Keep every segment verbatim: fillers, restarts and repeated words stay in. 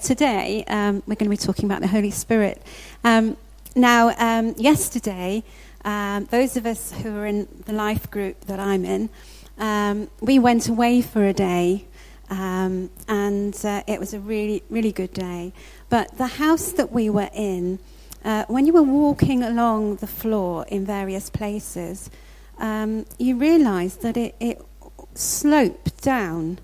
today um, we're going to be talking about the Holy Spirit. Um, now, um, yesterday, um, those of us who are in the life group that I'm in, um, we went away for a day, um, and uh, it was a really, really good day. But the house that we were in, uh, when you were walking along the floor in various places, um, you realised that it, it sloped down.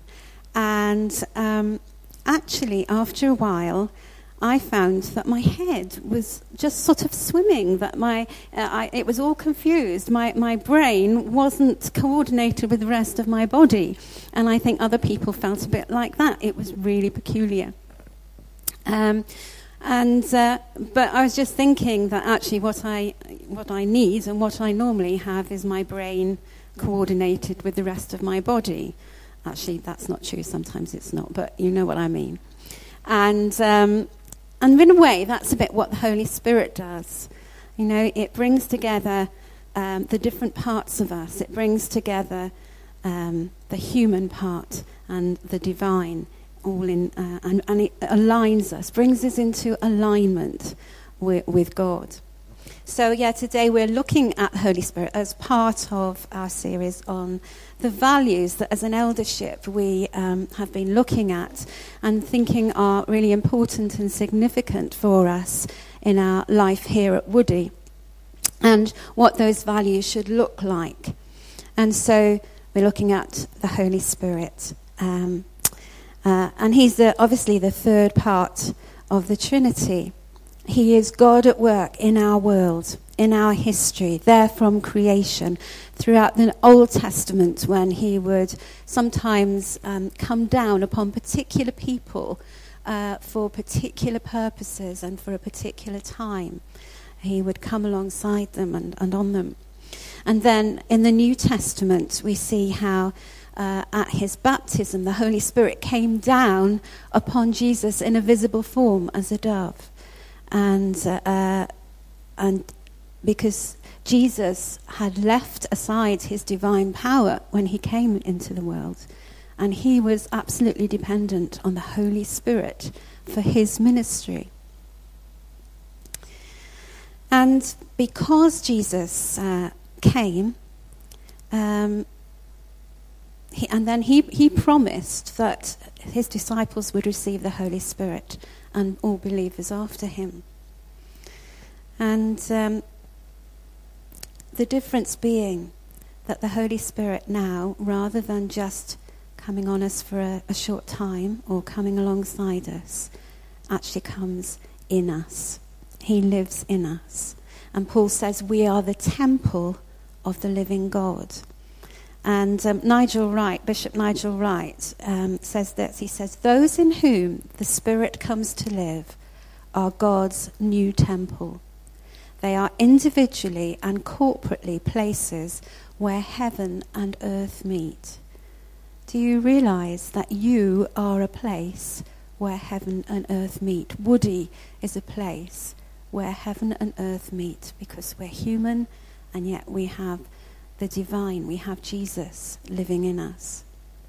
And um, actually, after a while, I found that my head was just sort of swimming, that my uh, I, it was all confused. My, my brain wasn't coordinated with the rest of my body. And I think other people felt a bit like that. It was really peculiar. Um, and uh, but I was just thinking that actually what I what I need and what I normally have is my brain coordinated with the rest of my body. Actually, that's not true. Sometimes it's not, but you know what I mean. And um, and in a way, that's a bit what the Holy Spirit does. You know, it brings together um, the different parts of us. It brings together um, the human part and the divine, all in, uh, and, and it aligns us, brings us into alignment with, with God. So, yeah, today we're looking at the Holy Spirit as part of our series on the values that as an eldership we um, have been looking at and thinking are really important and significant for us in our life here at Woody, and what those values should look like. And so we're looking at the Holy Spirit. Um, uh, and he's the, obviously the third part of the Trinity. He is God at work in our world, in our history, there from creation, throughout the Old Testament, when he would sometimes um, come down upon particular people uh, for particular purposes and for a particular time. He would come alongside them and, and on them. And then in the New Testament, we see how uh, at his baptism, the Holy Spirit came down upon Jesus in a visible form as a dove. And uh, and because Jesus had left aside his divine power when he came into the world, and he was absolutely dependent on the Holy Spirit for his ministry. And because Jesus uh, came, um, he, and then he, he promised that his disciples would receive the Holy Spirit, and all believers after him. And um, the difference being that the Holy Spirit now, rather than just coming on us for a, a short time or coming alongside us, actually comes in us. He lives in us. And Paul says we are the temple of the living God. And um, Nigel Wright, Bishop Nigel Wright, um, says this. He says, those in whom the Spirit comes to live are God's new temple. They are individually and corporately places where heaven and earth meet. Do you realize that you are a place where heaven and earth meet? Woody is a place where heaven and earth meet because we're human and yet we have the divine, we have Jesus living in us.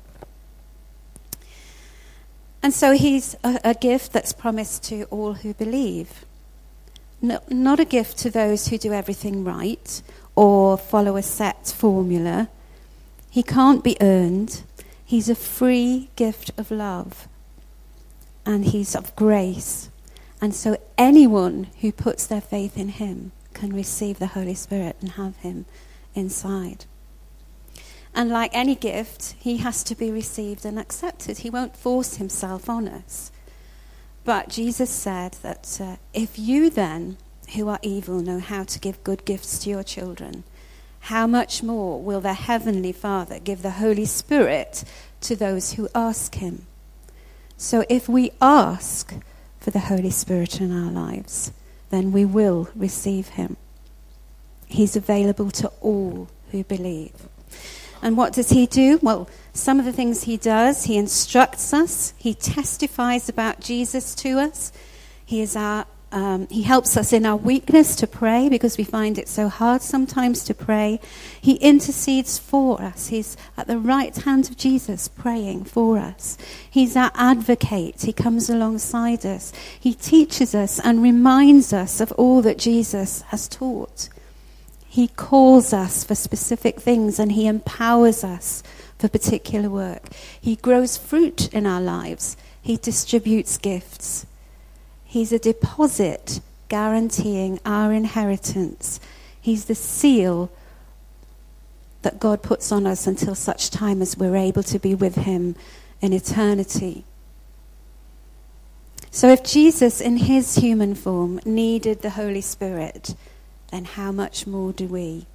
And so he's a, a gift that's promised to all who believe. No, not a gift to those who do everything right or follow a set formula. He can't be earned. He's a free gift of love. And he's of grace. And so anyone who puts their faith in him can receive the Holy Spirit and have him inside. And like any gift, he has to be received and accepted. He won't force himself on us. But Jesus said that uh, if you then, who are evil, know how to give good gifts to your children, how much more will the Heavenly Father give the Holy Spirit to those who ask him? So if we ask for the Holy Spirit in our lives, then we will receive him. He's available to all who believe. And what does he do? Well, some of the things he does, he instructs us, he testifies about Jesus to us. He is our Um, he helps us in our weakness to pray because we find it so hard sometimes to pray. He intercedes for us. He's at the right hand of Jesus praying for us. He's our advocate. He comes alongside us. He teaches us and reminds us of all that Jesus has taught. He calls us for specific things and he empowers us for particular work. He grows fruit in our lives. He distributes gifts. He's a deposit guaranteeing our inheritance. He's the seal that God puts on us until such time as we're able to be with him in eternity. So if Jesus in his human form needed the Holy Spirit, then how much more do we?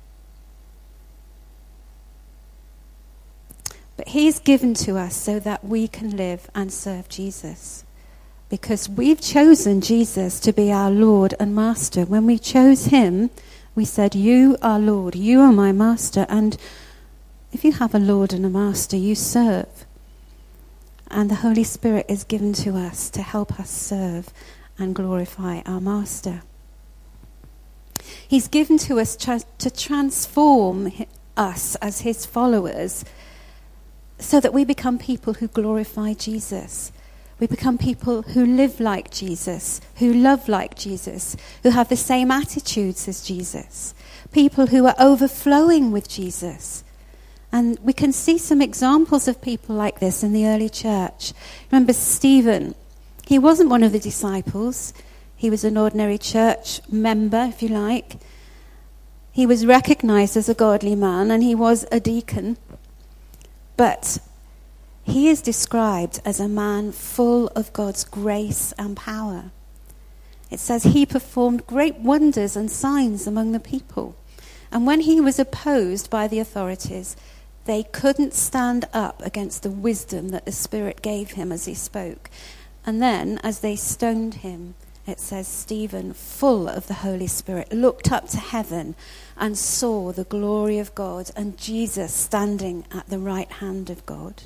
But he's given to us so that we can live and serve Jesus. Because we've chosen Jesus to be our Lord and Master. When we chose him, we said, you are Lord, you are my Master. And if you have a Lord and a Master, you serve. And the Holy Spirit is given to us to help us serve and glorify our Master. He's given to us tra- to transform us as his followers so that we become people who glorify Jesus. We become people who live like Jesus, who love like Jesus, who have the same attitudes as Jesus. People who are overflowing with Jesus. And we can see some examples of people like this in the early church. Remember Stephen. He wasn't one of the disciples. He was an ordinary church member, if you like. He was recognized as a godly man and he was a deacon. But he is described as a man full of God's grace and power. It says he performed great wonders and signs among the people. And when he was opposed by the authorities, they couldn't stand up against the wisdom that the Spirit gave him as he spoke. And then, as they stoned him, it says Stephen, full of the Holy Spirit, looked up to heaven and saw the glory of God and Jesus standing at the right hand of God.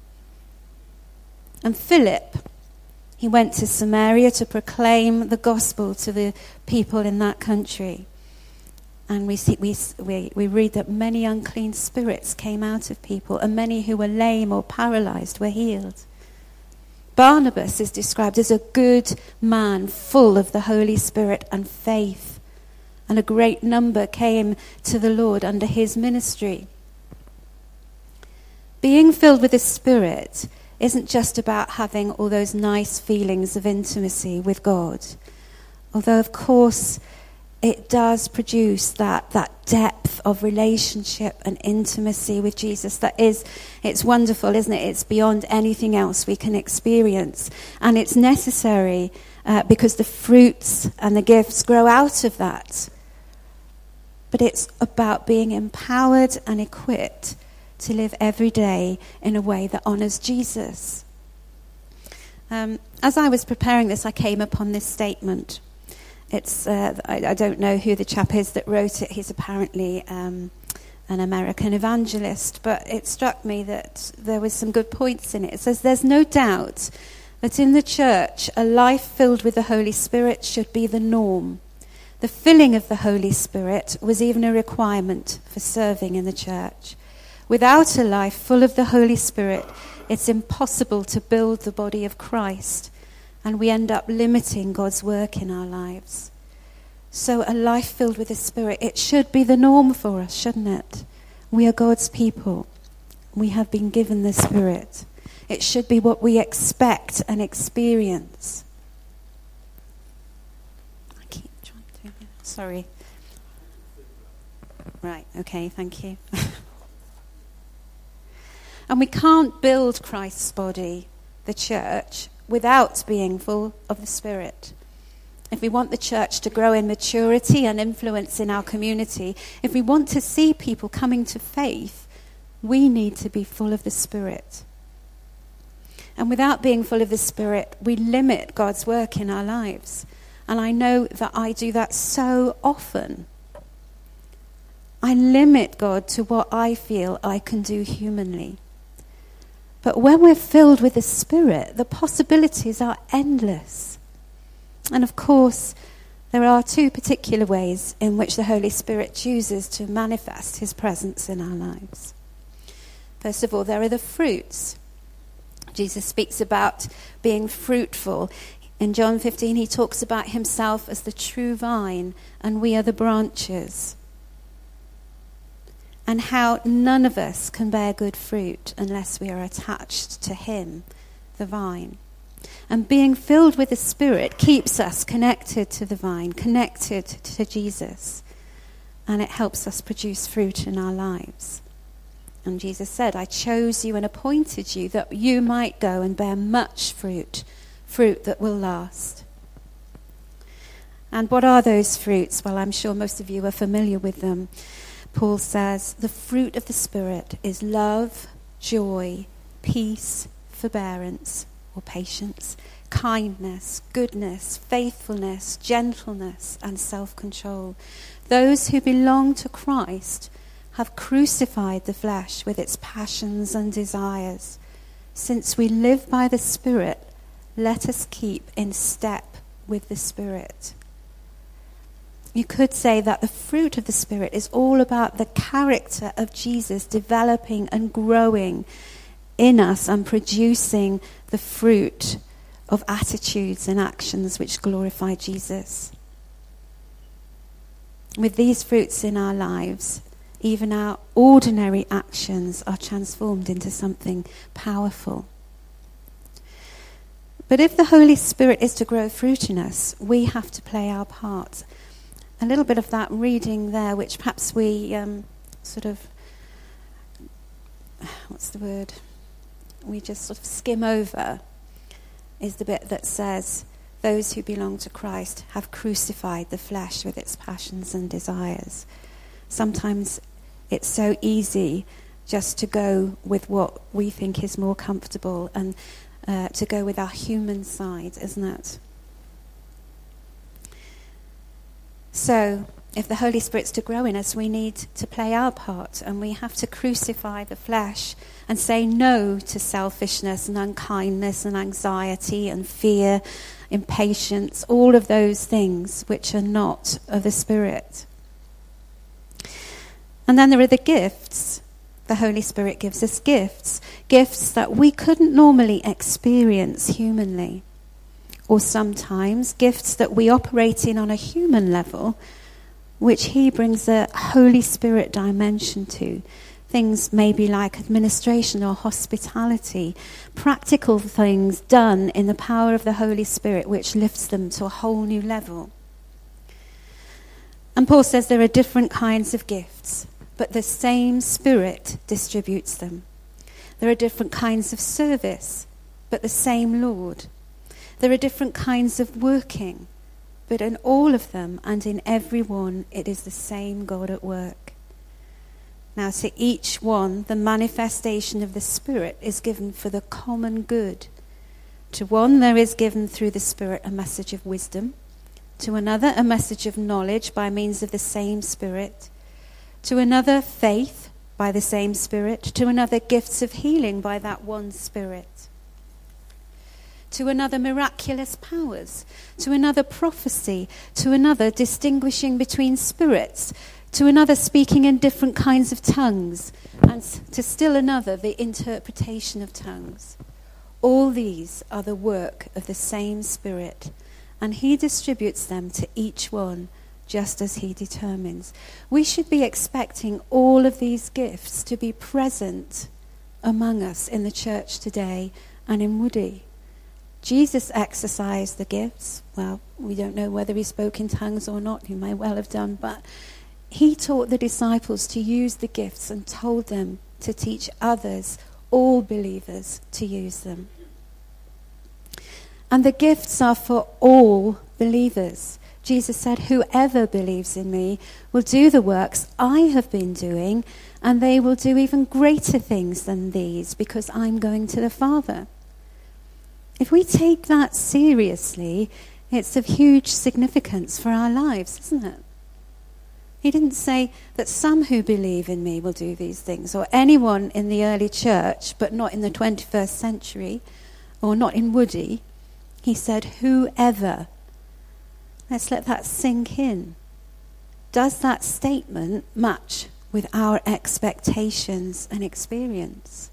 And Philip, he went to Samaria to proclaim the gospel to the people in that country. And we see, we, we, we read that many unclean spirits came out of people, and many who were lame or paralyzed were healed. Barnabas is described as a good man, full of the Holy Spirit and faith. And a great number came to the Lord under his ministry. Being filled with the Spirit isn't just about having all those nice feelings of intimacy with God. Although, of course, it does produce that, that depth of relationship and intimacy with Jesus that is, it's wonderful, isn't it? It's beyond anything else we can experience. And it's necessary uh, because the fruits and the gifts grow out of that. But it's about being empowered and equipped to live every day in a way that honors Jesus. Um, as I was preparing this, I came upon this statement. It's uh, I, I don't know who the chap is that wrote it. He's apparently um, an American evangelist, but it struck me that there was some good points in it. It says, there's no doubt that in the church, a life filled with the Holy Spirit should be the norm. The filling of the Holy Spirit was even a requirement for serving in the church. Without a life full of the Holy Spirit, it's impossible to build the body of Christ, and we end up limiting God's work in our lives. So a life filled with the Spirit, it should be the norm for us, shouldn't it? We are God's people. We have been given the Spirit. It should be what we expect and experience. I keep trying to do that. Sorry. Right, okay, thank you. And we can't build Christ's body, the church, without being full of the Spirit. If we want the church to grow in maturity and influence in our community, if we want to see people coming to faith, we need to be full of the Spirit. And without being full of the Spirit, we limit God's work in our lives. And I know that I do that so often. I limit God to what I feel I can do humanly. But when we're filled with the Spirit, the possibilities are endless. And of course, there are two particular ways in which the Holy Spirit chooses to manifest his presence in our lives. First of all, there are the fruits. Jesus speaks about being fruitful. In John fifteen, he talks about himself as the true vine, and we are the branches. And how none of us can bear good fruit unless we are attached to him, the vine. And being filled with the Spirit keeps us connected to the vine, connected to Jesus. And it helps us produce fruit in our lives. And Jesus said, I chose you and appointed you that you might go and bear much fruit, fruit that will last. And what are those fruits? Well, I'm sure most of you are familiar with them. Paul says, the fruit of the Spirit is love, joy, peace, forbearance, or patience, kindness, goodness, faithfulness, gentleness, and self-control. Those who belong to Christ have crucified the flesh with its passions and desires. Since we live by the Spirit, let us keep in step with the Spirit. You could say that the fruit of the Spirit is all about the character of Jesus developing and growing in us and producing the fruit of attitudes and actions which glorify Jesus. With these fruits in our lives, even our ordinary actions are transformed into something powerful. But if the Holy Spirit is to grow fruit in us, we have to play our part. A little bit of that reading there, which perhaps we um, sort of, what's the word? We just sort of skim over, is the bit that says, those who belong to Christ have crucified the flesh with its passions and desires. Sometimes it's so easy just to go with what we think is more comfortable and uh, to go with our human side, isn't it? So, if the Holy Spirit's to grow in us, we need to play our part, and we have to crucify the flesh and say no to selfishness and unkindness and anxiety and fear, impatience, all of those things which are not of the Spirit. And then there are the gifts. The Holy Spirit gives us gifts, gifts that we couldn't normally experience humanly. Or sometimes gifts that we operate in on a human level, which he brings a Holy Spirit dimension to. Things maybe like administration or hospitality, practical things done in the power of the Holy Spirit, which lifts them to a whole new level. And Paul says there are different kinds of gifts, but the same Spirit distributes them. There are different kinds of service, but the same Lord. There are different kinds of working, but in all of them and in every one, it is the same God at work. Now, to each one, the manifestation of the Spirit is given for the common good. To one, there is given through the Spirit a message of wisdom. To another, a message of knowledge by means of the same Spirit. To another, faith by the same Spirit. To another, gifts of healing by that one Spirit. To another, miraculous powers. To another, prophecy. To another, distinguishing between spirits. To another, speaking in different kinds of tongues. And to still another, the interpretation of tongues. All these are the work of the same Spirit, and he distributes them to each one just as he determines. We should be expecting all of these gifts to be present among us in the church today and in Woody. Jesus exercised the gifts. Well, we don't know whether he spoke in tongues or not. He may well have done. But he taught the disciples to use the gifts and told them to teach others, all believers, to use them. And the gifts are for all believers. Jesus said, whoever believes in me will do the works I have been doing, and they will do even greater things than these, because I'm going to the Father. If we take that seriously, it's of huge significance for our lives, isn't it? He didn't say that some who believe in me will do these things, or anyone in the early church, but not in the twenty-first century, or not in Woody. He said, whoever. Let's let that sink in. Does that statement match with our expectations and experience?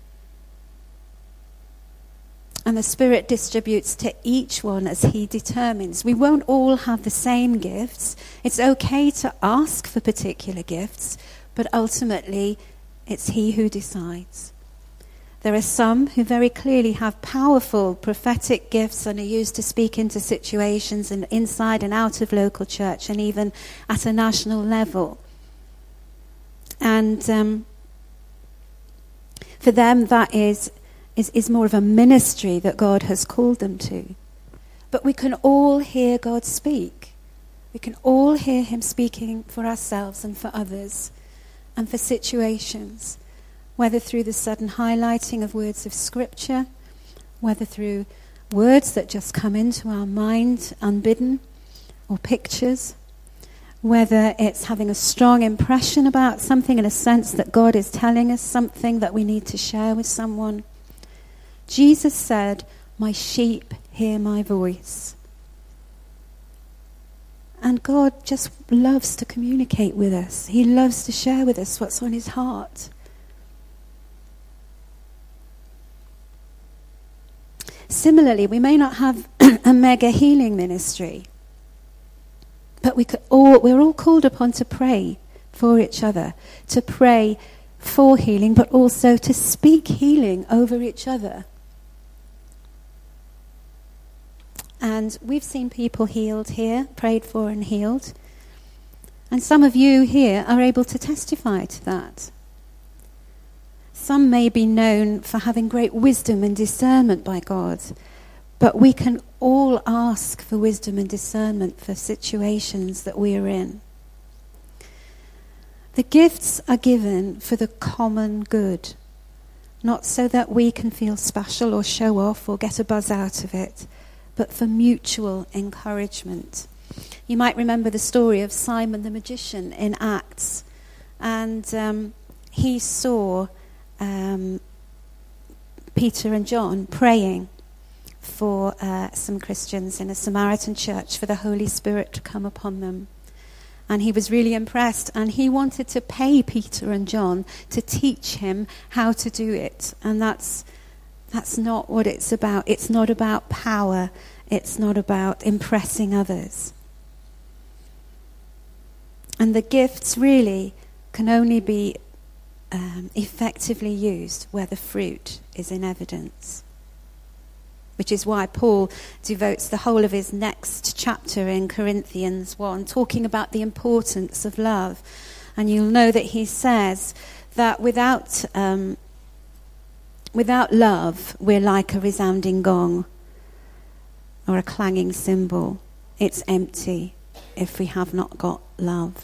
And the Spirit distributes to each one as he determines. We won't all have the same gifts. It's okay to ask for particular gifts, but ultimately it's he who decides. There are some who very clearly have powerful prophetic gifts and are used to speak into situations and inside and out of local church and even at a national level. And um, for them that is, is, is more of a ministry that God has called them to. But we can all hear God speak. We can all hear him speaking for ourselves and for others and for situations, whether through the sudden highlighting of words of scripture, whether through words that just come into our mind unbidden, or pictures, whether it's having a strong impression about something in a sense that God is telling us something that we need to share with someone. Jesus said, "My sheep hear my voice." And God just loves to communicate with us. He loves to share with us what's on his heart. Similarly, we may not have a mega healing ministry, but we could all, we're all called upon to pray for each other, to pray for healing, but also to speak healing over each other. And we've seen people healed here, prayed for and healed. And some of you here are able to testify to that. Some may be known for having great wisdom and discernment by God, but we can all ask for wisdom and discernment for situations that we are in. The gifts are given for the common good, not so that we can feel special or show off or get a buzz out of it, but for mutual encouragement. You might remember the story of Simon the magician in Acts, and um, he saw um, Peter and John praying for uh, some Christians in a Samaritan church for the Holy Spirit to come upon them. And he was really impressed, and he wanted to pay Peter and John to teach him how to do it. And that's that's not what it's about. It's not about power. It's not about impressing others. And the gifts really can only be um, effectively used where the fruit is in evidence. Which is why Paul devotes the whole of his next chapter in Corinthians one talking about the importance of love. And you'll know that he says that without um, without love, we're like a resounding gong or a clanging cymbal. It's empty if we have not got love.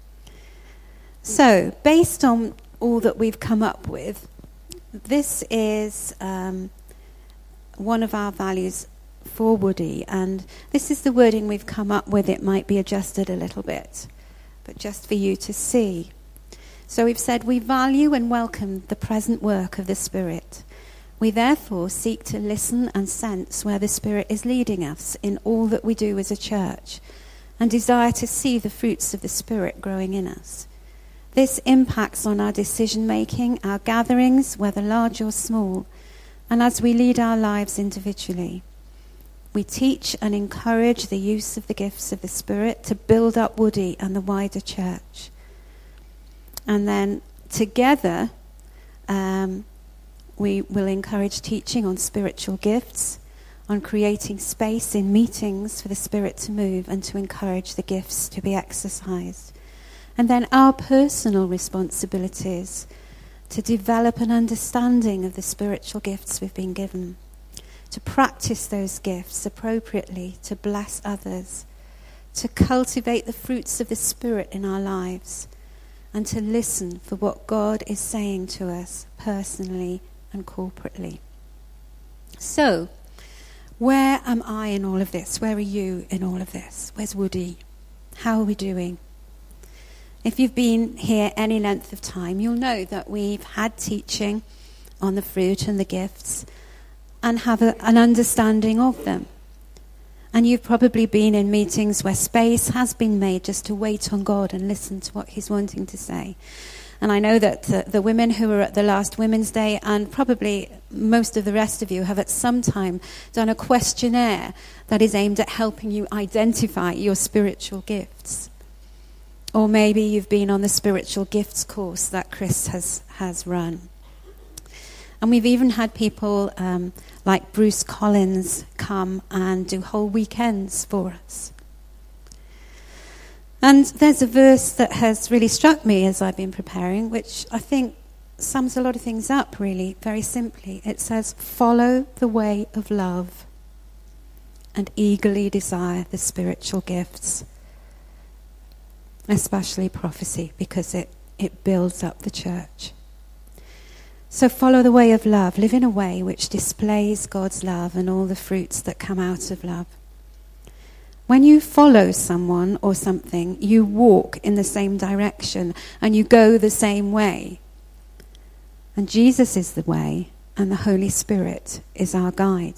So, based on all that we've come up with, this is Um, one of our values for Woody, and this is the wording we've come up with. It might be adjusted a little bit, but just for you to see. So we've said we value and welcome the present work of the Spirit. We therefore seek to listen and sense where the Spirit is leading us in all that we do as a church, and desire to see the fruits of the Spirit growing in us. This impacts on our decision making, our gatherings, whether large or small, and as we lead our lives individually. We teach and encourage the use of the gifts of the Spirit to build up Woody and the wider church. And then together, um, we will encourage teaching on spiritual gifts, on creating space in meetings for the Spirit to move and to encourage the gifts to be exercised. And then our personal responsibilities to develop an understanding of the spiritual gifts we've been given, to practice those gifts appropriately, to bless others, to cultivate the fruits of the Spirit in our lives, and to listen for what God is saying to us personally and corporately. So, where am I in all of this? Where are you in all of this? Where's Woody? How are we doing? If you've been here any length of time, you'll know that we've had teaching on the fruit and the gifts and have a, an understanding of them. And you've probably been in meetings where space has been made just to wait on God and listen to what he's wanting to say. And I know that the, the women who were at the last Women's Day, and probably most of the rest of you, have at some time done a questionnaire that is aimed at helping you identify your spiritual gifts. Or maybe you've been on the spiritual gifts course that Chris has, has run. And we've even had people um, like Bruce Collins come and do whole weekends for us. And there's a verse that has really struck me as I've been preparing, which I think sums a lot of things up really, very simply. It says, follow the way of love and eagerly desire the spiritual gifts, especially prophecy, because it, it builds up the church. So follow the way of love. Live in a way which displays God's love and all the fruits that come out of love. When you follow someone or something, you walk in the same direction and you go the same way. And Jesus is the way, and the Holy Spirit is our guide.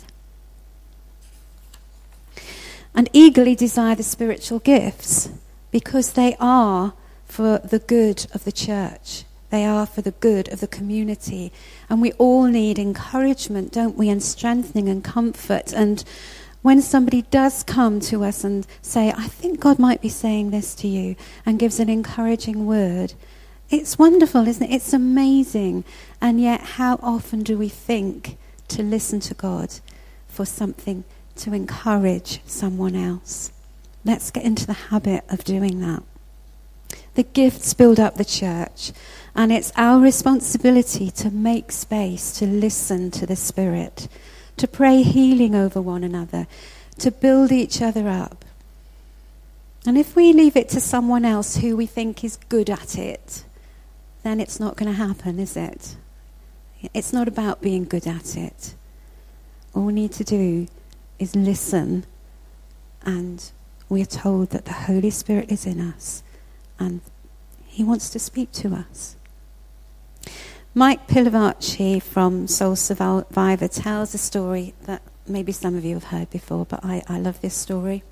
And eagerly desire the spiritual gifts, because they are for the good of the church. They are for the good of the community. And we all need encouragement, don't we, and strengthening and comfort. And when somebody does come to us and say, I think God might be saying this to you, and gives an encouraging word, it's wonderful, isn't it? It's amazing. And yet, how often do we think to listen to God for something to encourage someone else? Let's get into the habit of doing that. The gifts build up the church, and it's our responsibility to make space to listen to the Spirit, to pray healing over one another, to build each other up. And if we leave it to someone else who we think is good at it, then it's not going to happen, is it? It's not about being good at it. All we need to do is listen, and we are told that the Holy Spirit is in us, and he wants to speak to us. Mike Pilavachi from Soul Survivor tells a story that maybe some of you have heard before, but I, I love this story.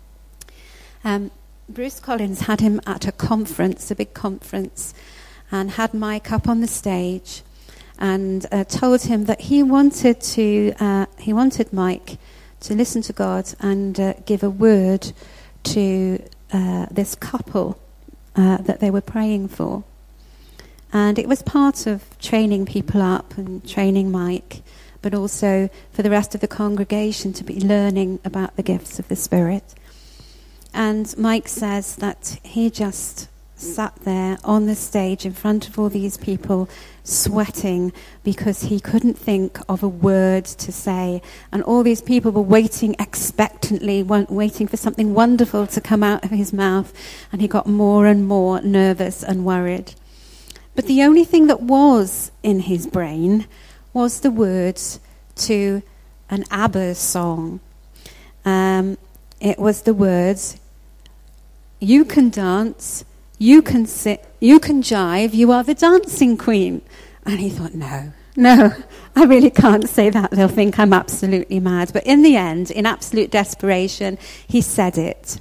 Um, Bruce Collins had him at a conference, a big conference, and had Mike up on the stage, and uh, told him that he wanted to, uh, he wanted Mike to listen to God and uh, give a word to uh, this couple uh, that they were praying for. And it was part of training people up and training Mike, but also for the rest of the congregation to be learning about the gifts of the Spirit. And Mike says that he just sat there on the stage in front of all these people, sweating because he couldn't think of a word to say. And all these people were waiting expectantly, waiting for something wonderful to come out of his mouth. And he got more and more nervous and worried. But the only thing that was in his brain was the words to an ABBA song. Um, it was the words, "You can dance, you can sit, you can jive, you are the dancing queen." And he thought, no, no, I really can't say that. They'll think I'm absolutely mad. But in the end, in absolute desperation, he said it.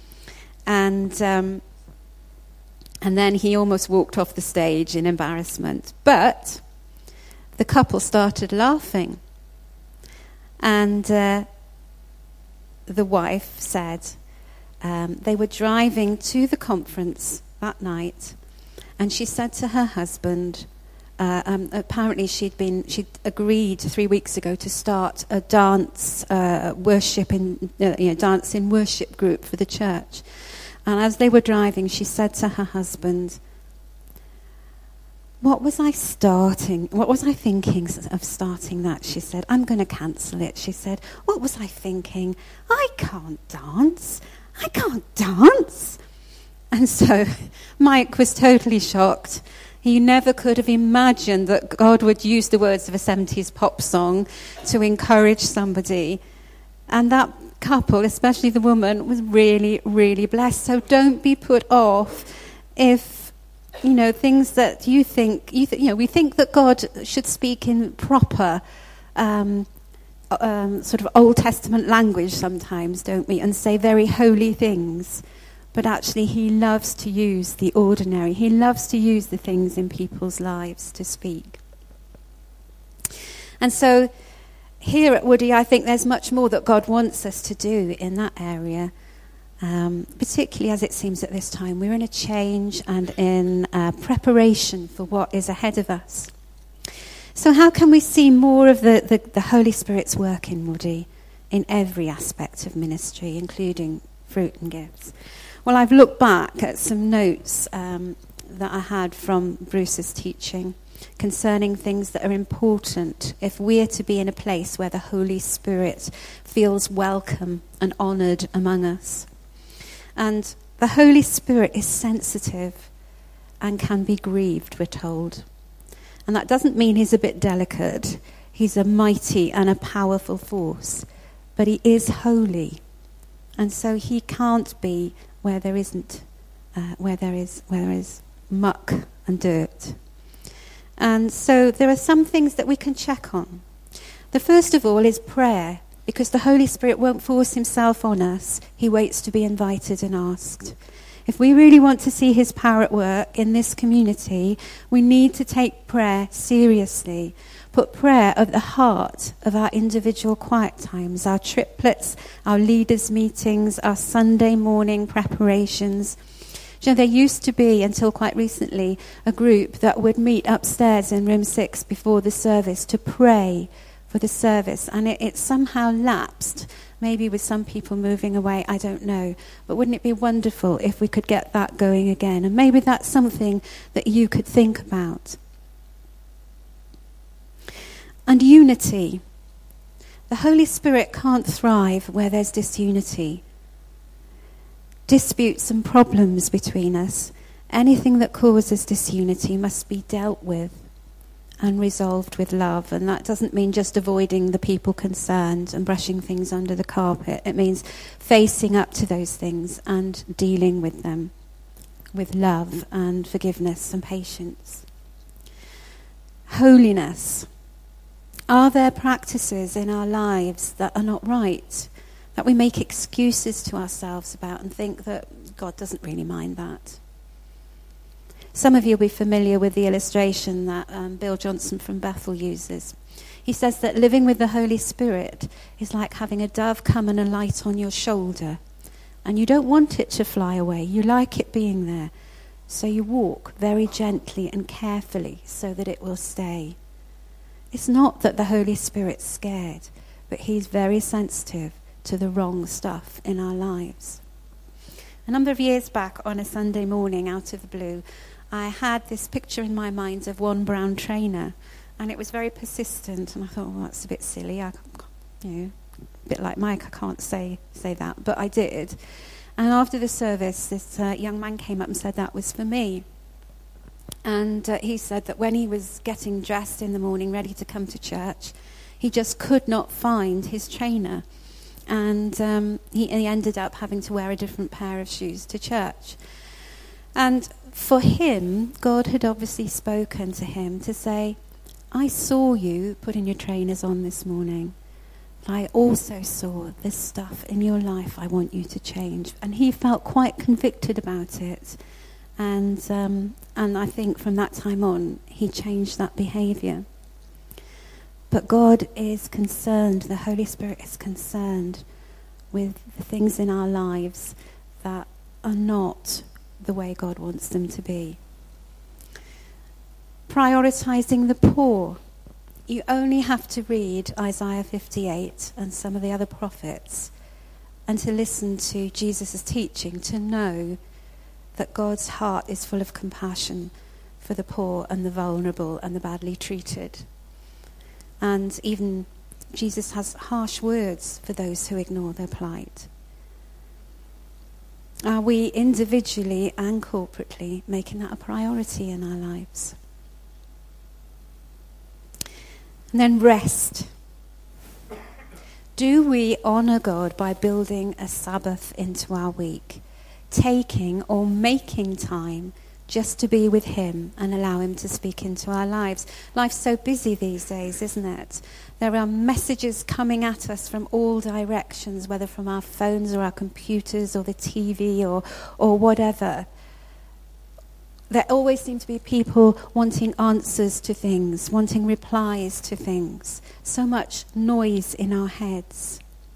And um, and then he almost walked off the stage in embarrassment. But the couple started laughing. And uh, the wife said, um, they were driving to the conference that night, and she said to her husband, uh, um, apparently she'd been she'd agreed three weeks ago to start a dance uh, worship in uh, you know dance in worship group for the church. And as they were driving, she said to her husband, "What was I starting? What was I thinking of starting that?" She said, "I'm going to cancel it." She said, "What was I thinking? I can't dance. I can't dance." And so Mike was totally shocked. He never could have imagined that God would use the words of a seventies pop song to encourage somebody. And that couple, especially the woman, was really, really blessed. So don't be put off if, you know, things that you think, you, th- you know, we think that God should speak in proper, um, um, sort of Old Testament language sometimes, don't we, and say very holy things. But actually he loves to use the ordinary. He loves to use the things in people's lives to speak. And so here at Woody, I think there's much more that God wants us to do in that area, um, particularly as it seems at this time. We're in a change and in uh, preparation for what is ahead of us. So how can we see more of the, the, the Holy Spirit's work in Woody in every aspect of ministry, including fruit and gifts? Well, I've looked back at some notes um, that I had from Bruce's teaching concerning things that are important if we're to be in a place where the Holy Spirit feels welcome and honoured among us. And the Holy Spirit is sensitive and can be grieved, we're told. And that doesn't mean he's a bit delicate. He's a mighty and a powerful force. But he is holy. And so he can't be where there isn't, uh, where there is, where there is muck and dirt. And so there are some things that we can check on. The first of all is prayer, because the Holy Spirit won't force himself on us. He waits to be invited and asked. If we really want to see his power at work in this community, we need to take prayer seriously. Put prayer at the heart of our individual quiet times, our triplets, our leaders' meetings, our Sunday morning preparations. You know, there used to be, until quite recently, a group that would meet upstairs in room six before the service to pray for the service. And it, it somehow lapsed, maybe with some people moving away, I don't know. But wouldn't it be wonderful if we could get that going again? And maybe that's something that you could think about. And unity. The Holy Spirit can't thrive where there's disunity. Disputes and problems between us, anything that causes disunity must be dealt with and resolved with love. And that doesn't mean just avoiding the people concerned and brushing things under the carpet. It means facing up to those things and dealing with them with love and forgiveness and patience. Holiness. Are there practices in our lives that are not right, that we make excuses to ourselves about and think that God doesn't really mind that? Some of you will be familiar with the illustration that um, Bill Johnson from Bethel uses. He says that living with the Holy Spirit is like having a dove come and alight on your shoulder. And you don't want it to fly away. You like it being there. So you walk very gently and carefully so that it will stay. It's not that the Holy Spirit's scared, but he's very sensitive to the wrong stuff in our lives. A number of years back on a Sunday morning out of the blue, I had this picture in my mind of one brown trainer, and it was very persistent, and I thought, well, that's a bit silly. I, you know, a bit like Mike, I can't say say that, but I did. And after the service, this uh, young man came up and said that was for me. And uh, he said that when he was getting dressed in the morning, ready to come to church, he just could not find his trainer. And um, he, he ended up having to wear a different pair of shoes to church. And for him, God had obviously spoken to him to say, I saw you putting your trainers on this morning. But I also saw this stuff in your life I want you to change. And he felt quite convicted about it. And um, and I think from that time on, he changed that behaviour. But God is concerned, the Holy Spirit is concerned with the things in our lives that are not the way God wants them to be. Prioritising the poor. You only have to read Isaiah fifty-eight and some of the other prophets and to listen to Jesus' teaching to know that God's heart is full of compassion for the poor and the vulnerable and the badly treated. And even Jesus has harsh words for those who ignore their plight. Are we individually and corporately making that a priority in our lives? And then rest. Do we honour God by building a Sabbath into our week? Taking or making time just to be with him and allow him to speak into our lives. Life's so busy these days, isn't it? There are messages coming at us from all directions, whether from our phones or our computers or the T V or, or whatever. There always seem to be people wanting answers to things, wanting replies to things. So much noise in our heads.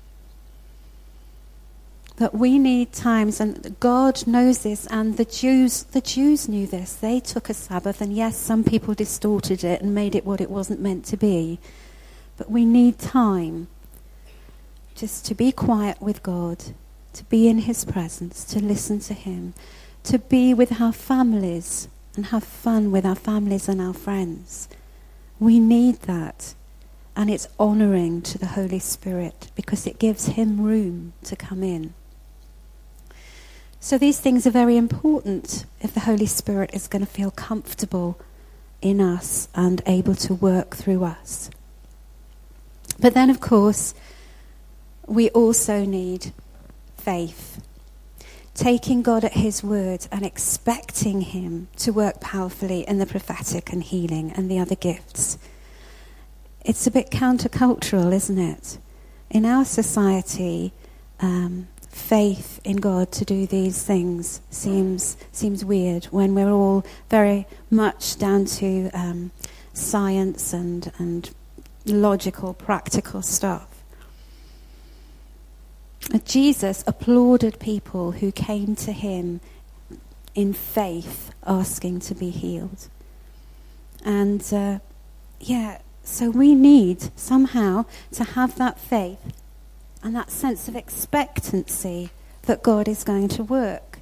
That we need times, and God knows this, and the Jews, the Jews knew this. They took a Sabbath, and yes, some people distorted it and made it what it wasn't meant to be. But we need time just to be quiet with God, to be in his presence, to listen to him, to be with our families and have fun with our families and our friends. We need that. And it's honouring to the Holy Spirit because it gives him room to come in. So these things are very important if the Holy Spirit is going to feel comfortable in us and able to work through us. But then, of course, we also need faith. Taking God at his word and expecting him to work powerfully in the prophetic and healing and the other gifts. It's a bit countercultural, isn't it? In our society, um, faith in God to do these things seems seems weird when we're all very much down to um, science and, and logical, practical stuff. Jesus applauded people who came to him in faith, asking to be healed. And uh, yeah, so we need somehow to have that faith and that sense of expectancy that God is going to work.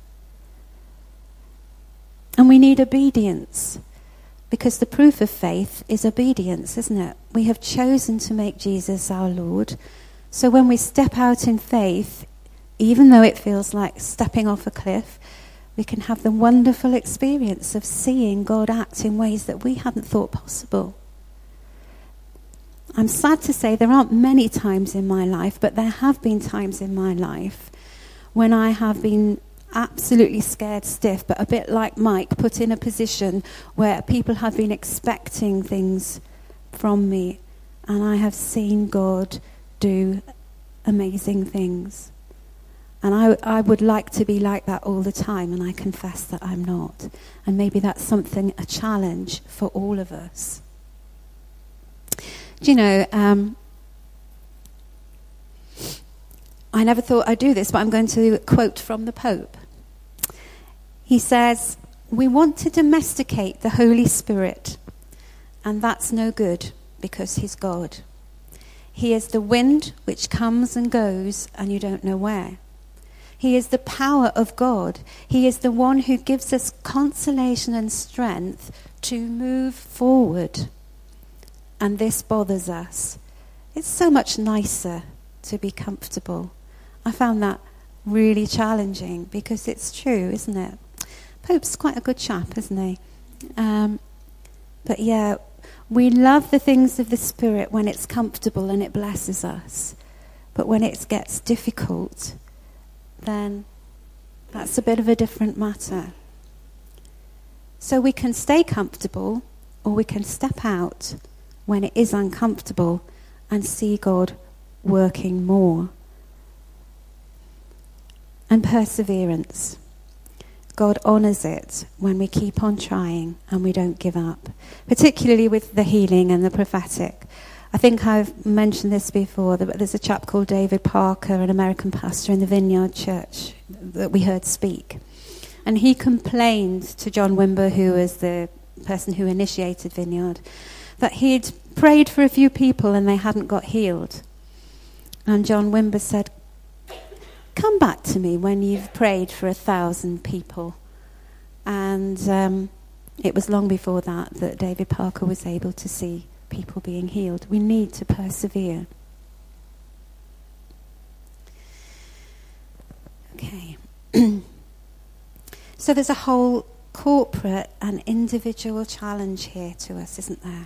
And we need obedience, because the proof of faith is obedience, isn't it? We have chosen to make Jesus our Lord. So when we step out in faith, even though it feels like stepping off a cliff, we can have the wonderful experience of seeing God act in ways that we hadn't thought possible. I'm sad to say there aren't many times in my life, but there have been times in my life when I have been absolutely scared stiff, but a bit like Mike, put in a position where people have been expecting things from me, and I have seen God do amazing things. And I, I would like to be like that all the time, and I confess that I'm not. And maybe that's something, a challenge for all of us. Do you know, um, I never thought I'd do this, but I'm going to quote from the Pope. He says, "We want to domesticate the Holy Spirit, and that's no good because he's God. He is the wind which comes and goes, and you don't know where. He is the power of God. He is the one who gives us consolation and strength to move forward. And this bothers us. It's so much nicer to be comfortable." I found that really challenging because it's true, isn't it? Pope's quite a good chap, isn't he? Um, but yeah, we love the things of the Spirit when it's comfortable and it blesses us. But when it gets difficult, then that's a bit of a different matter. So we can stay comfortable, or we can step out when it is uncomfortable and see God working more. And perseverance. God honours it when we keep on trying and we don't give up, particularly with the healing and the prophetic. I think I've mentioned this before, but there's a chap called David Parker, an American pastor in the Vineyard Church that we heard speak. And he complained to John Wimber, who was the person who initiated Vineyard, that he'd prayed for a few people and they hadn't got healed. And John Wimber said, "Come back to me when you've prayed for a thousand people." And um, it was long before that that David Parker was able to see people being healed. We need to persevere. Okay. So there's a whole corporate and individual challenge here to us, isn't there?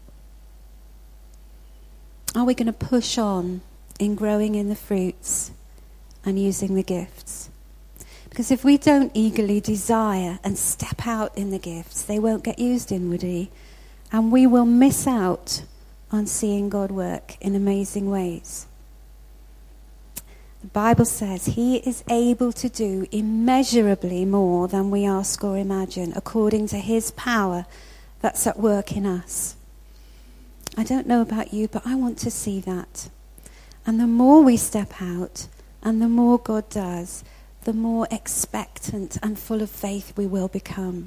Are we going to push on in growing in the fruits and using the gifts? Because if we don't eagerly desire and step out in the gifts, they won't get used inwardly, and we will miss out on seeing God work in amazing ways. The Bible says he is able to do immeasurably more than we ask or imagine, according to his power that's at work in us. I don't know about you, but I want to see that. And the more we step out and the more God does, the more expectant and full of faith we will become.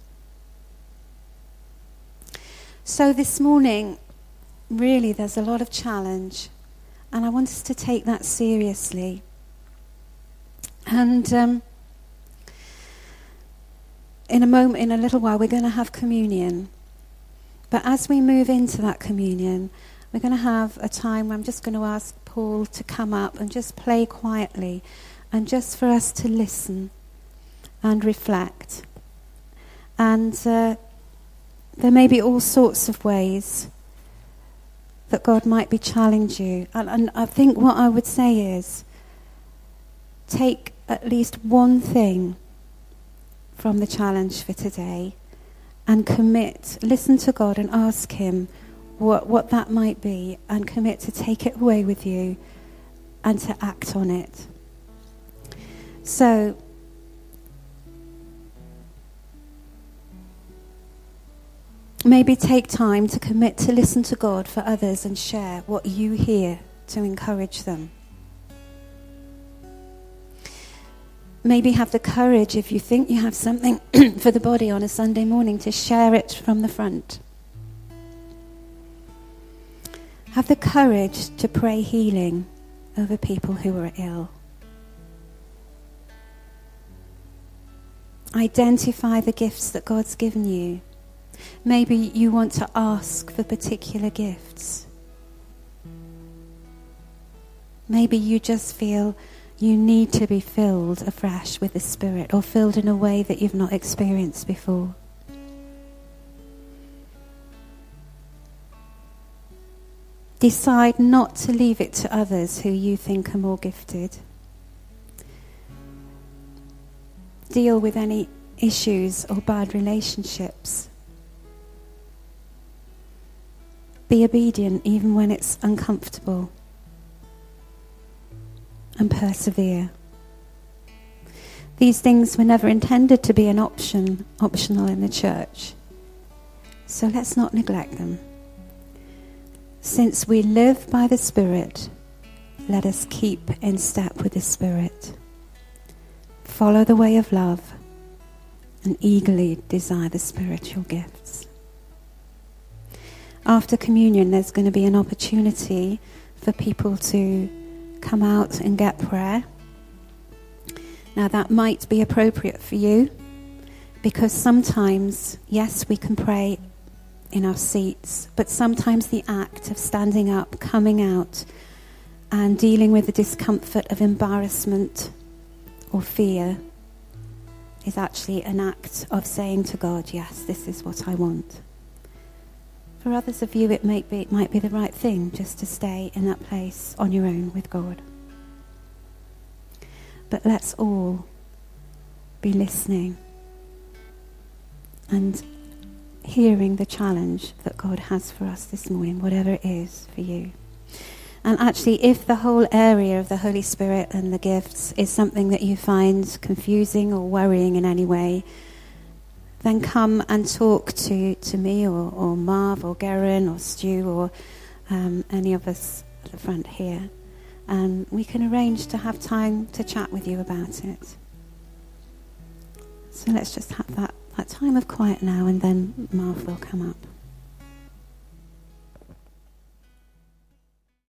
So this morning, really there's a lot of challenge, and I want us to take that seriously. And um, in a moment, in a little while, we're going to have communion. But as we move into that communion, we're going to have a time where I'm just going to ask Paul to come up and just play quietly, and just for us to listen and reflect. And uh, there may be all sorts of ways that God might be challenging you. And, and I think what I would say is, take at least one thing from the challenge for today and commit, listen to God and ask him what, what that might be, and commit to take it away with you and to act on it. So, maybe take time to commit to listen to God for others and share what you hear to encourage them. Maybe have the courage, if you think you have something for the body on a Sunday morning, to share it from the front. Have the courage to pray healing over people who are ill. Identify the gifts that God's given you. Maybe you want to ask for particular gifts. Maybe you just feel you need to be filled afresh with the Spirit, or filled in a way that you've not experienced before. Decide not to leave it to others who you think are more gifted. Deal with any issues or bad relationships. Be obedient even when it's uncomfortable. And persevere. These things were never intended to be an option, optional in the church. So let's not neglect them. Since we live by the Spirit, let us keep in step with the Spirit. Follow the way of love and eagerly desire the spiritual gifts. After communion, there's going to be an opportunity for people to come out and get prayer. Now that might be appropriate for you, because sometimes, yes, we can pray in our seats, but sometimes the act of standing up, coming out, and dealing with the discomfort of embarrassment or fear is actually an act of saying to God, yes, this is what I want. For others of you, it might be, it might be the right thing just to stay in that place on your own with God. But let's all be listening and hearing the challenge that God has for us this morning, whatever it is for you. And actually, if the whole area of the Holy Spirit and the gifts is something that you find confusing or worrying in any way, then come and talk to, to me or, or Marv or Garen or Stu or um, any of us at the front here. And we can arrange to have time to chat with you about it. So let's just have that, that time of quiet now, and then Marv will come up.